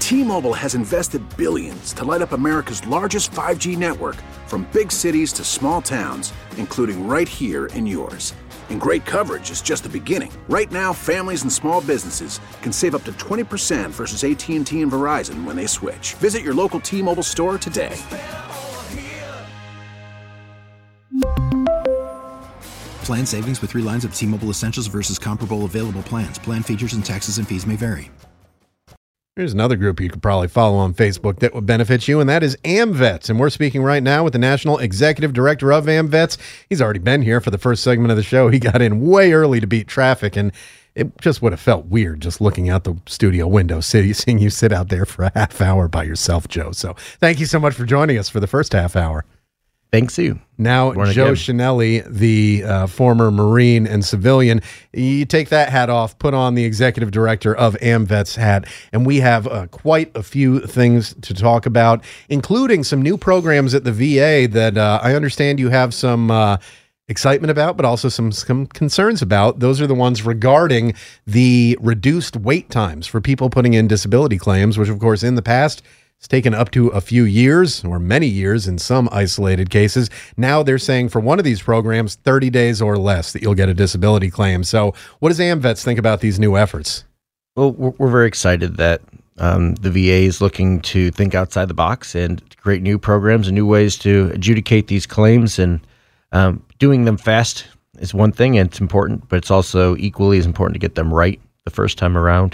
T-Mobile has invested billions to light up America's largest 5G network, from big cities to small towns, including right here in yours. And great coverage is just the beginning. Right now, families and small businesses can save up to 20% versus AT&T and Verizon when they switch. Visit your local T-Mobile store today. Plan savings with 3 lines of T-Mobile Essentials versus comparable available plans. Plan features and taxes and fees may vary. There's another group you could probably follow on Facebook that would benefit you, and that is AmVets. And we're speaking right now with the National Executive Director of AmVets. He's already been here for the first segment of the show. He got in way early to beat traffic, and it just would have felt weird just looking out the studio window, seeing you sit out there for a half hour by yourself, Joe. So thank you so much for joining us for the first half hour. Thanks you. Now, Joe Chenelly, the former Marine and civilian, you take that hat off, put on the Executive Director of AmVets hat, and we have quite a few things to talk about, including some new programs at the VA that I understand you have some excitement about, but also some concerns about. Those are the ones regarding the reduced wait times for people putting in disability claims, which, of course, in the past, it's taken up to a few years or many years in some isolated cases. Now they're saying for one of these programs, 30 days or less that you'll get a disability claim. So what does AmVets think about these new efforts? Well, we're very excited that the VA is looking to think outside the box and create new programs and new ways to adjudicate these claims. And doing them fast is one thing, and it's important, but it's also equally as important to get them right the first time around.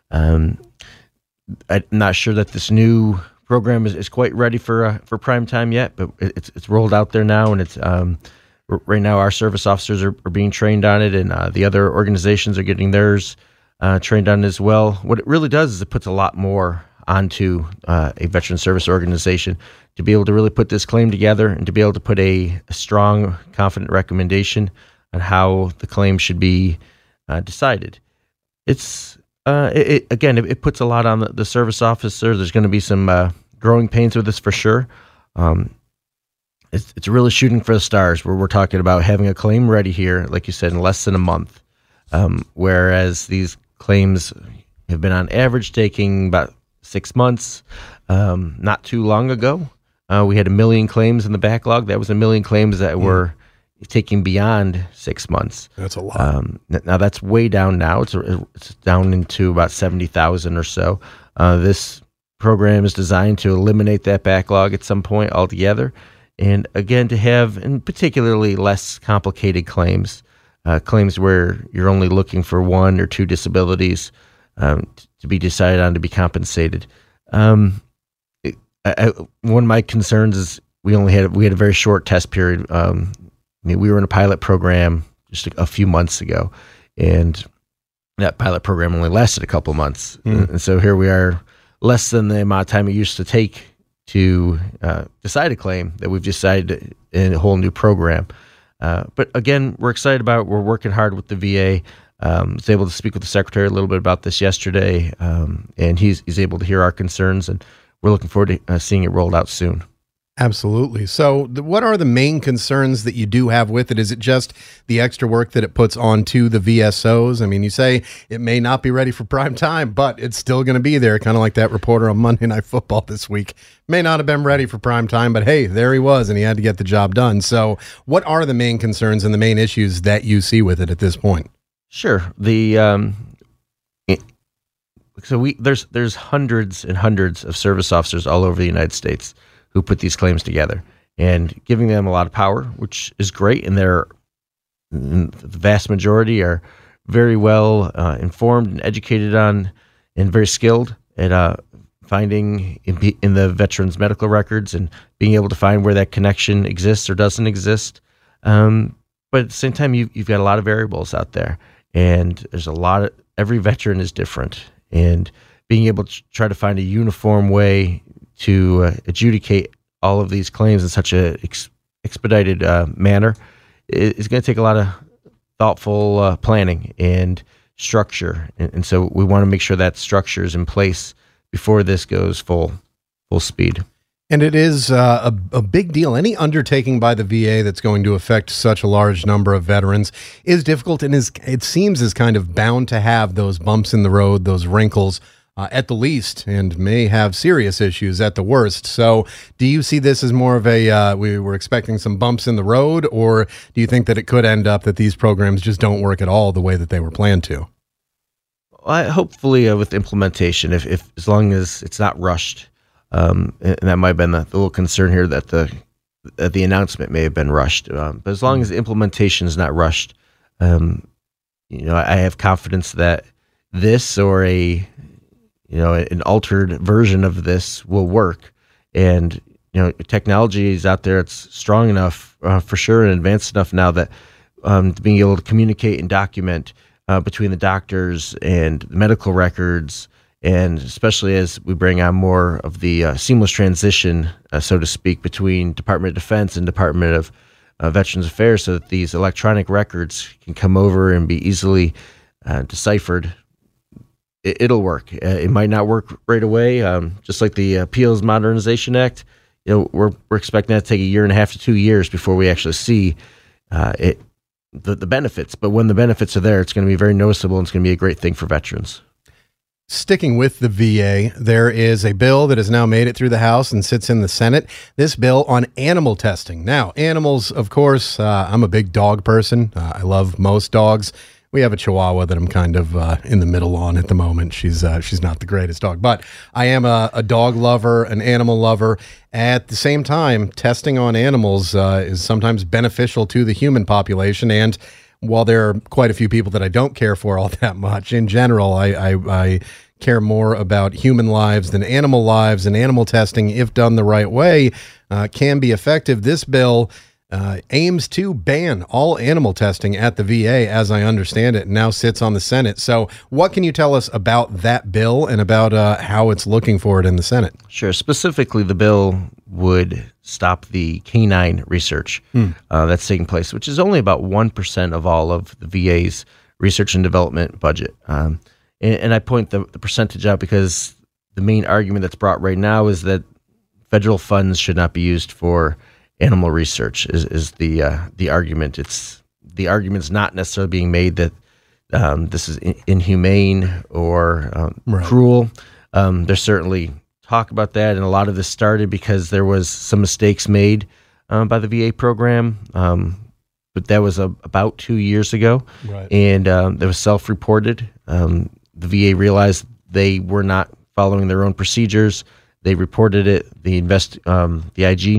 I'm not sure that this new program is quite ready for prime time yet, but it's rolled out there now, and it's right now our service officers are being trained on it, and the other organizations are getting theirs trained on it as well. What it really does is it puts a lot more onto a veteran service organization to be able to really put this claim together and to be able to put a strong, confident recommendation on how the claim should be decided. It puts a lot on the service officer. There's going to be some growing pains with this for sure. It's really shooting for the stars, where we're talking about having a claim ready here, like you said, in less than a month, whereas these claims have been on average taking about 6 months. Not too long ago, we had 1 million claims in the backlog. That was 1 million claims that were taking beyond 6 months. That's a lot. Now that's way down now. It's down into about 70,000 or so. This program is designed to eliminate that backlog at some point altogether. And again, to have, and particularly less complicated claims, claims where you're only looking for 1 or 2 disabilities to be decided on to be compensated. One of my concerns is we had a very short test period. We were in a pilot program just a few months ago, and that pilot program only lasted a couple months. And so here we are, less than the amount of time it used to take to decide a claim that we've decided in a whole new program. But again, we're excited about it. We're working hard with the VA. I was able to speak with the secretary a little bit about this yesterday, and he's able to hear our concerns, and we're looking forward to seeing it rolled out soon. Absolutely. So what are the main concerns that you do have with it? Is it just the extra work that it puts onto the VSOs? I mean, you say it may not be ready for prime time, but it's still going to be there, kind of like that reporter on Monday Night Football this week. May not have been ready for prime time, but hey, there he was, and he had to get the job done. So what are the main concerns and the main issues that you see with it at this point? Sure. There's hundreds and hundreds of service officers all over the United States who put these claims together, and giving them a lot of power, which is great. And the vast majority are very well informed and educated on, and very skilled at finding in the veterans' medical records and being able to find where that connection exists or doesn't exist. But at the same time, you've got a lot of variables out there, and there's every veteran is different, and being able to try to find a uniform way to adjudicate all of these claims in such a expedited manner is going to take a lot of thoughtful planning and structure. And so we want to make sure that structure is in place before this goes full speed. And it is a big deal. Any undertaking by the VA that's going to affect such a large number of veterans is difficult, and it seems is kind of bound to have those bumps in the road, those wrinkles at the least, and may have serious issues at the worst. So do you see this as more of a, we were expecting some bumps in the road, or do you think that it could end up that these programs just don't work at all the way that they were planned to? Hopefully with implementation, if as long as it's not rushed, and that might have been the little concern here that the announcement may have been rushed. But as long as the implementation is not rushed, I have confidence that this or an altered version of this will work. And technology is out there; it's strong enough for sure, and advanced enough now that being able to communicate and document between the doctors and the medical records, and especially as we bring on more of the seamless transition, so to speak, between Department of Defense and Department of Veterans Affairs, so that these electronic records can come over and be easily deciphered. It'll work. It might not work right away, just like the Appeals Modernization Act. We're expecting that to take 1.5 to 2 years before we actually see the benefits. But when the benefits are there, it's going to be very noticeable, and it's going to be a great thing for veterans. Sticking with the VA, there is a bill that has now made it through the House and sits in the Senate. This bill on animal testing. Now, animals, of course, I'm a big dog person. I love most dogs. We have a Chihuahua that I'm kind of in the middle on at the moment. She's not the greatest dog, but I am a dog lover, an animal lover. At the same time, testing on animals is sometimes beneficial to the human population. And while there are quite a few people that I don't care for all that much, in general, I care more about human lives than animal lives. And animal testing, if done the right way, can be effective. This bill aims to ban all animal testing at the VA, as I understand it, and now sits on the Senate. So what can you tell us about that bill and about how it's looking for it in the Senate? Sure. Specifically, the bill would stop the canine research that's taking place, which is only about 1% of all of the VA's research and development budget. And I point the percentage out because the main argument that's brought right now is that federal funds should not be used for animal research is the argument. The argument's not necessarily being made that this is inhumane or cruel. There's certainly talk about that, and a lot of this started because there was some mistakes made by the VA program, but that was about 2 years ago, right. And it was self-reported. The VA realized they were not following their own procedures. They reported it. The IG,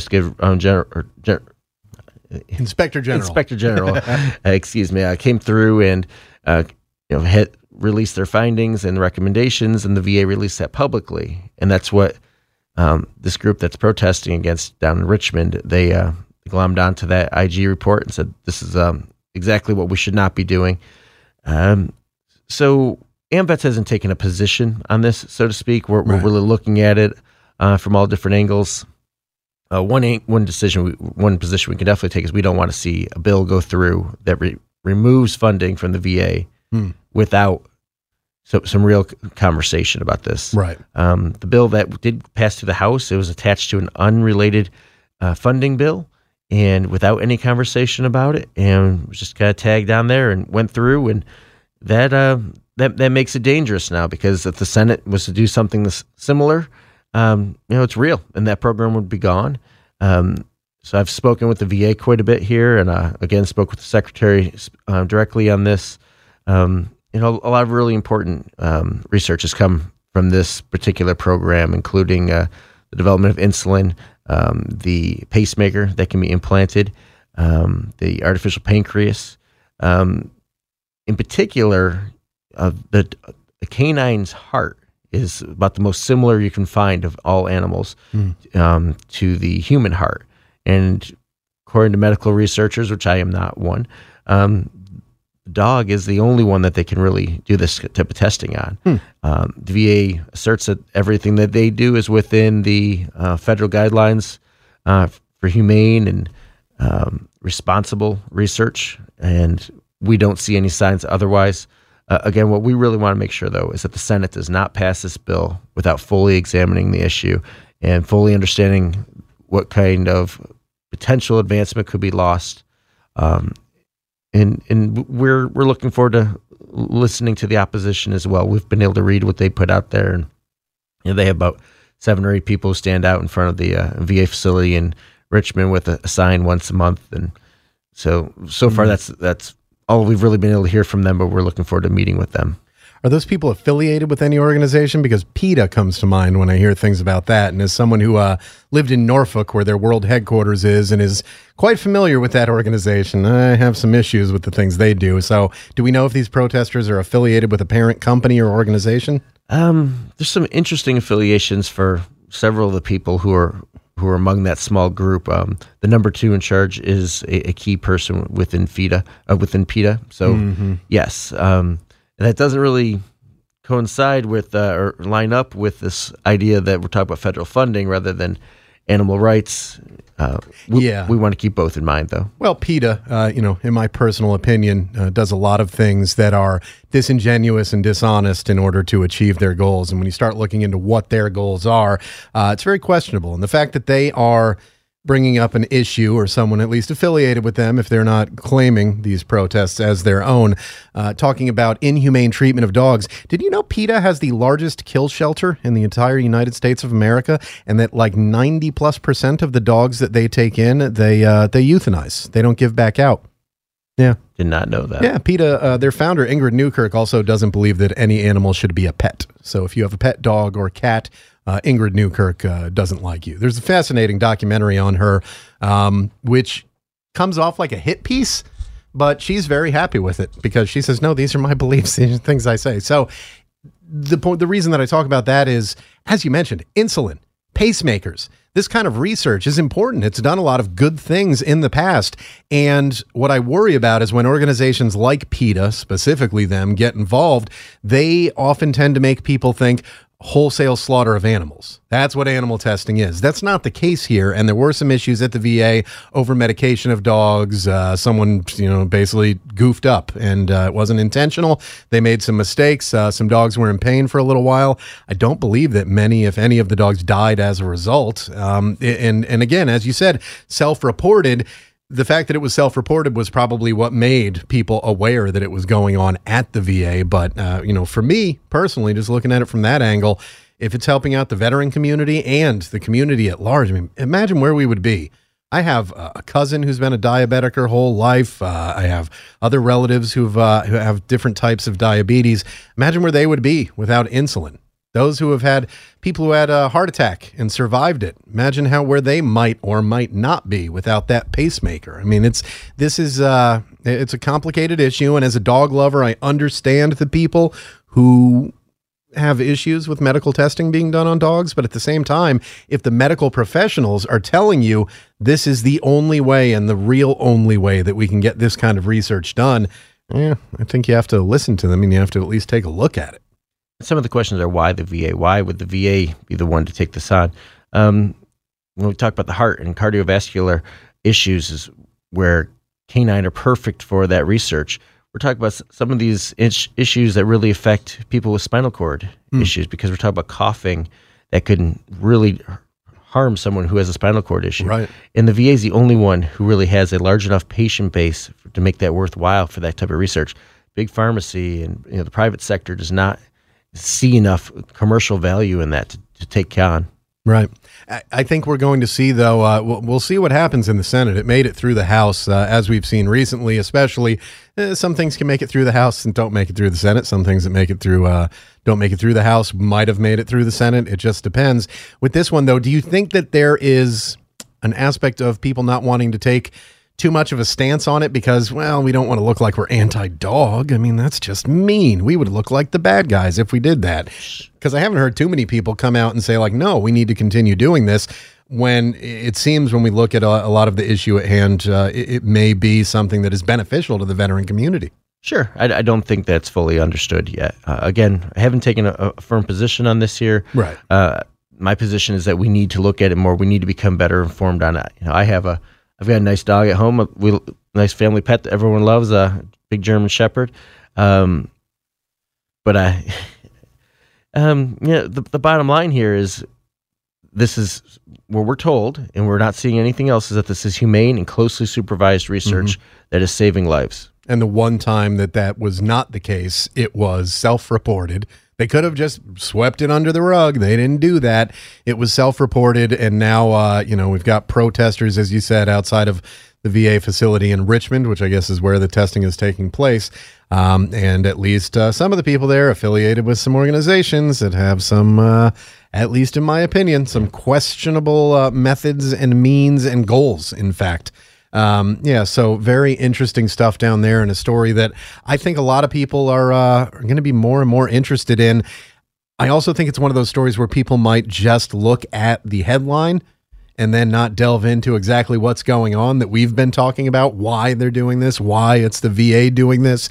Inspector General, excuse me, came through and had released their findings and recommendations, and the VA released that publicly. And that's what this group that's protesting against down in Richmond, they glommed onto that IG report and said this is exactly what we should not be doing. So AMVETS hasn't taken a position on this, so to speak. We're really looking at it from all different angles. One position we can definitely take is we don't want to see a bill go through that removes funding from the VA without some real conversation about this. Right. The bill that did pass through the House, it was attached to an unrelated funding bill, and without any conversation about it, and was just kind of tagged on there and went through, and that makes it dangerous now, because if the Senate was to do something similar, it's real, and that program would be gone. So I've spoken with the VA quite a bit here, and again spoke with the Secretary directly on this. A lot of really important research has come from this particular program, including the development of insulin, the pacemaker that can be implanted, the artificial pancreas. In particular, the canine's heart is about the most similar you can find of all animals to the human heart. And according to medical researchers, which I am not one, the dog is the only one that they can really do this type of testing on. The VA asserts that everything that they do is within the federal guidelines for humane and responsible research, and we don't see any signs otherwise. Again, what we really want to make sure, though, is that the Senate does not pass this bill without fully examining the issue and fully understanding what kind of potential advancement could be lost. And we're looking forward to listening to the opposition as well. We've been able to read what they put out there, and they have about 7 or 8 people who stand out in front of the VA facility in Richmond with a sign once a month, and so far that's all we've really been able to hear from them. But we're looking forward to meeting with them. Are those people affiliated with any organization? Because PETA comes to mind when I hear things about that. And as someone who lived in Norfolk, where their world headquarters is, and is quite familiar with that organization, I have some issues with the things they do. So do we know if these protesters are affiliated with a parent company or organization? There's some interesting affiliations for several of the people who are among that small group. The number 2 in charge is a key person within PETA. So yes. That doesn't really coincide with or line up with this idea that we're talking about federal funding rather than animal rights. We want to keep both in mind, though. Well, PETA, in my personal opinion, does a lot of things that are disingenuous and dishonest in order to achieve their goals. And when you start looking into what their goals are, it's very questionable. And the fact that they are bringing up an issue, or someone at least affiliated with them, if they're not claiming these protests as their own, talking about inhumane treatment of dogs. Did you know PETA has the largest kill shelter in the entire United States of America, and that like 90+% of the dogs that they take in, they euthanize. They don't give back out. Yeah. Did not know that. Yeah, PETA, their founder, Ingrid Newkirk, also doesn't believe that any animal should be a pet. So if you have a pet dog or cat, Ingrid Newkirk doesn't like you. There's a fascinating documentary on her, which comes off like a hit piece, but she's very happy with it because she says, no, these are my beliefs, these are things I say. So the reason that I talk about that is, as you mentioned, insulin, pacemakers. This kind of research is important. It's done a lot of good things in the past. And what I worry about is when organizations like PETA, specifically them, get involved, they often tend to make people think wholesale slaughter of animals. That's what animal testing is. That's not the case here. And there were some issues at the VA over medication of dogs. Someone, basically goofed up, and it wasn't intentional. They made some mistakes. Some dogs were in pain for a little while. I don't believe that many, if any, of the dogs died as a result. And again, as you said, self-reported. The fact that it was self-reported was probably what made people aware that it was going on at the VA. But, for me personally, just looking at it from that angle, if it's helping out the veteran community and the community at large, I mean, imagine where we would be. I have a cousin who's been a diabetic her whole life. I have other relatives who have different types of diabetes. Imagine where they would be without insulin. Those who have had people who had a heart attack and survived it. Imagine where they might or might not be without that pacemaker. I mean, it's a complicated issue. And as a dog lover, I understand the people who have issues with medical testing being done on dogs. But at the same time, if the medical professionals are telling you this is the only way and the real only way that we can get this kind of research done, I think you have to listen to them and you have to at least take a look at it. Some of the questions are why the VA? Why would the VA be the one to take this on? When we talk about the heart and cardiovascular issues is where canine are perfect for that research. We're talking about some of these issues that really affect people with spinal cord issues, because we're talking about coughing that could really harm someone who has a spinal cord issue. Right. And the VA is the only one who really has a large enough patient base to make that worthwhile for that type of research. Big pharmacy and the private sector does not see enough commercial value in that to take on. Right. I think we're going to see, though, we'll see what happens in the Senate. It made it through the House, as we've seen recently, especially. Some things can make it through the House and don't make it through the Senate. Some things that make it through don't make it through the House might have made it through the Senate. It just depends. With this one, though, do you think that there is an aspect of people not wanting to take too much of a stance on it because, well, we don't want to look like we're anti-dog? I mean, that's just mean. We would look like the bad guys if we did that. Because I haven't heard too many people come out and say, like, no, we need to continue doing this, when it seems when we look at a lot of the issue at hand, it may be something that is beneficial to the veteran community. Sure. I don't think that's fully understood yet. Again, I haven't taken a firm position on this here. Right. My position is that we need to look at it more. We need to become better informed on it. I've got a nice dog at home, a nice family pet that everyone loves, a big German Shepherd. The bottom line here is this is what we're told, and we're not seeing anything else, is that this is humane and closely supervised research that is saving lives. And the one time that was not the case, it was self-reported. They could have just swept it under the rug. They didn't do that. It was self-reported, and now, we've got protesters, as you said, outside of the VA facility in Richmond, which I guess is where the testing is taking place. And at least some of the people there affiliated with some organizations that have some, at least in my opinion, some questionable methods and means and goals, in fact. So very interesting stuff down there, and a story that I think a lot of people are going to be more and more interested in. I also think it's one of those stories where people might just look at the headline and then not delve into exactly what's going on that we've been talking about, why they're doing this, why it's the VA doing this.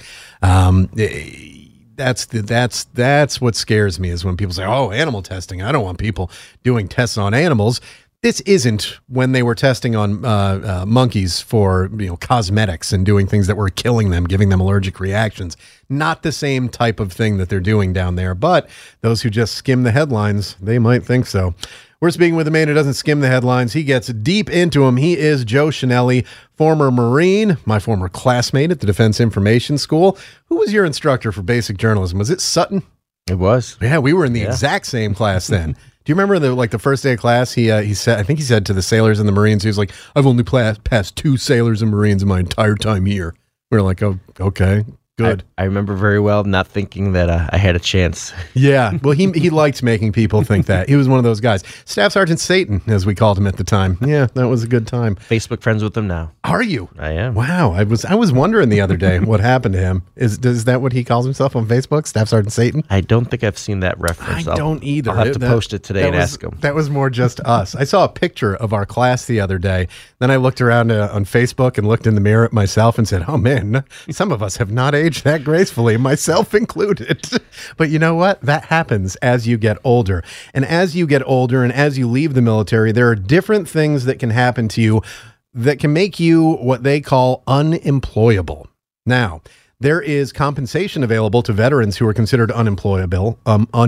That's what scares me, is when people say, oh, animal testing. I don't want people doing tests on animals. This isn't when they were testing on monkeys for cosmetics and doing things that were killing them, giving them allergic reactions. Not the same type of thing that they're doing down there. But those who just skim the headlines, they might think so. We're speaking with a man who doesn't skim the headlines. He gets deep into them. He is Joe Chenelly, former Marine, my former classmate at the Defense Information School. Who was your instructor for basic journalism? Was it Sutton? It was. Yeah, we were in the exact same class then. Do you remember the first day of class? He said, I think he said to the sailors and the Marines, he was like, "I've only passed 2 sailors and Marines in my entire time here." We were like, "Oh, okay, good." I remember very well not thinking that I had a chance. Yeah, well, he liked making people think that. He was one of those guys. Staff Sergeant Satan, as we called him at the time. Yeah, that was a good time. Facebook friends with him now. Are you? I am. Wow, I was wondering the other day what happened to him. Is that what he calls himself on Facebook, Staff Sergeant Satan? I don't think I've seen that reference. I don't either. I'll have to post it today and ask him. That was more just us. I saw a picture of our class the other day. Then I looked around on Facebook and looked in the mirror at myself and said, "Oh man, some of us have not aged that gracefully, myself included." But you know what? That happens as you get older. And as you get older and as you leave the military, there are different things that can happen to you that can make you what they call unemployable. Now, there is compensation available to veterans who are considered unemployable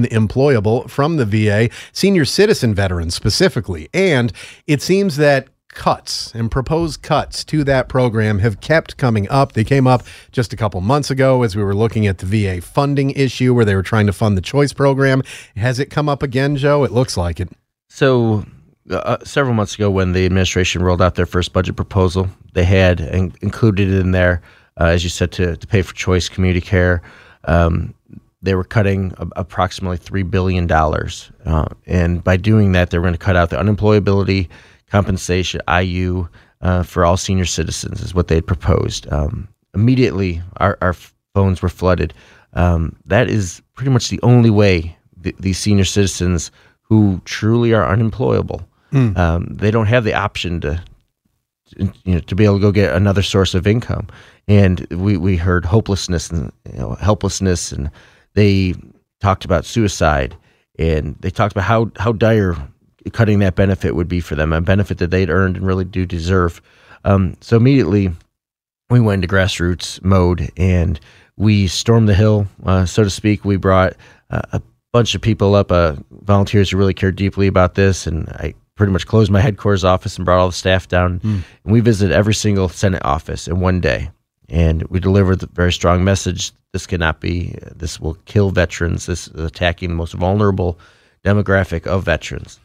from the VA, senior citizen veterans specifically. And it seems that cuts and proposed cuts to that program have kept coming up. They came up just a couple months ago as we were looking at the VA funding issue where they were trying to fund the choice program. Has it come up again, Joe? It looks like it. So several months ago, when the administration rolled out their first budget proposal, they had included in there, as you said, to pay for choice community care. They were cutting approximately $3 billion. And by doing that, they were going to cut out the unemployability compensation, IU, for all senior citizens is what they had proposed. Immediately, our phones were flooded. That is pretty much the only way these senior citizens who truly are unemployable, they don't have the option to be able to go get another source of income. And we heard hopelessness and helplessness, and they talked about suicide, and they talked about how dire cutting that benefit would be for them, a benefit that they'd earned and really do deserve. So immediately we went into grassroots mode and we stormed the hill, so to speak. We brought a bunch of people up, volunteers who really cared deeply about this, and I pretty much closed my headquarters office and brought all the staff down. And we visited every single Senate office in one day, and we delivered the very strong message: this cannot be, this will kill veterans, this is attacking the most vulnerable demographic of veterans.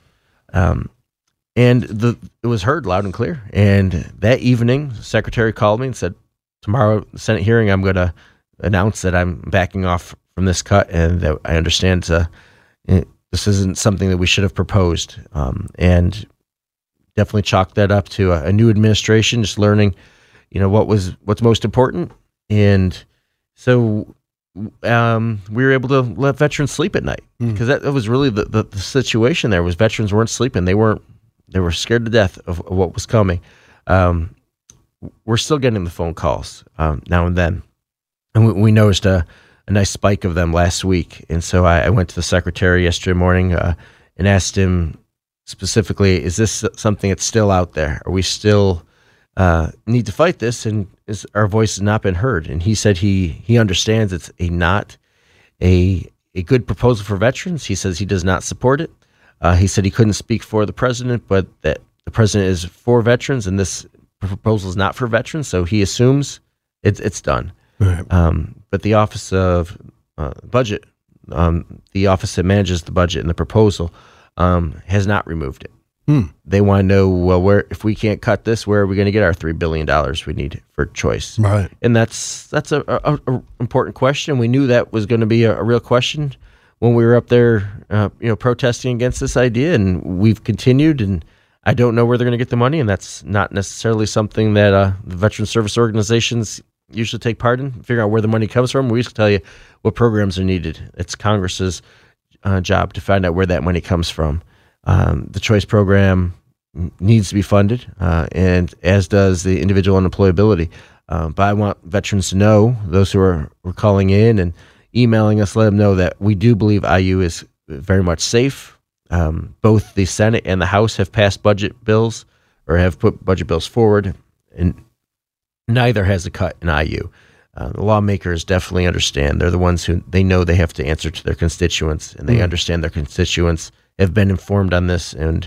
And it was heard loud and clear. And that evening, the secretary called me and said, "Tomorrow, Senate hearing, I'm going to announce that I'm backing off from this cut, and that I understand this isn't something that we should have proposed." And definitely chalked that up to a new administration, just learning, what's most important. And so we were able to let veterans sleep at night, because that was really the situation. There was veterans weren't sleeping. They were scared to death of what was coming. We're still getting the phone calls now and then, and we noticed a nice spike of them last week. And so I went to the secretary yesterday morning and asked him specifically, is this something that's still out there? Are we still need to fight this, and is our voice has not been heard? And he said he understands it's not a good proposal for veterans. He says he does not support it. He said he couldn't speak for the president, but that the president is for veterans, and this proposal is not for veterans. So he assumes It's done. Right. But the Office of Budget, the office that manages the budget and the proposal, has not removed it. They want to know, well, if we can't cut this, where are we going to get our $3 billion we need for choice? Right. And that's a important question. We knew that was going to be a real question when we were up there, protesting against this idea, and we've continued. And I don't know where they're going to get the money, and that's not necessarily something that the veteran service organizations usually take part in. Figure out where the money comes from. We used to tell you what programs are needed. It's Congress's job to find out where that money comes from. The choice program needs to be funded, and as does the individual unemployability. But I want veterans to know, those who are calling in and emailing us, let them know that we do believe IU is very much safe. Both the Senate and the House have passed budget bills or have put budget bills forward, and neither has a cut in IU. The lawmakers definitely understand. They're the ones who they know they have to answer to their constituents, and they understand their constituents have been informed on this, and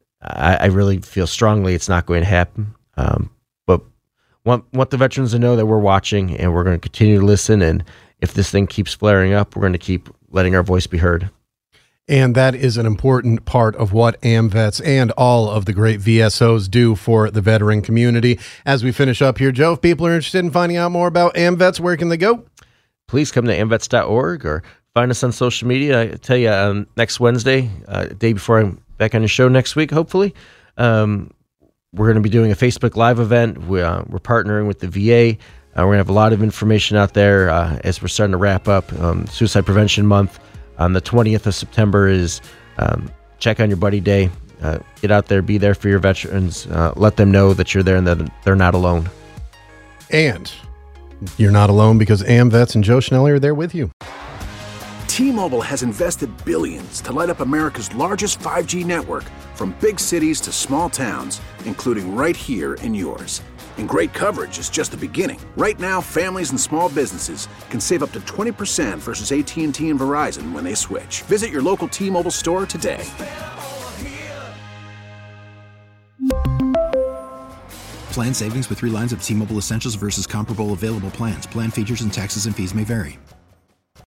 I really feel strongly it's not going to happen. But want the veterans to know that we're watching, and we're going to continue to listen, and if this thing keeps flaring up, we're going to keep letting our voice be heard. And that is an important part of what AMVETS and all of the great VSOs do for the veteran community. As we finish up here, Joe, if people are interested in finding out more about AMVETS, where can they go? Please come to amvets.org or find us on social media. I tell you, next Wednesday, day before I'm back on the show next week, hopefully, we're going to be doing a Facebook Live event. We're partnering with the VA. We're going to have a lot of information out there as we're starting to wrap up Suicide Prevention Month. On the 20th of September is Check on Your Buddy Day. Get out there, be there for your veterans. Let them know that you're there and that they're not alone. And you're not alone because AMVETS and Joe Schnelly are there with you. T-Mobile has invested billions to light up America's largest 5G network, from big cities to small towns, including right here in yours. And great coverage is just the beginning. Right now, families and small businesses can save up to 20% versus AT&T and Verizon when they switch. Visit your local T-Mobile store today. Plan savings with 3 lines of T-Mobile Essentials versus comparable available plans. Plan features and taxes and fees may vary.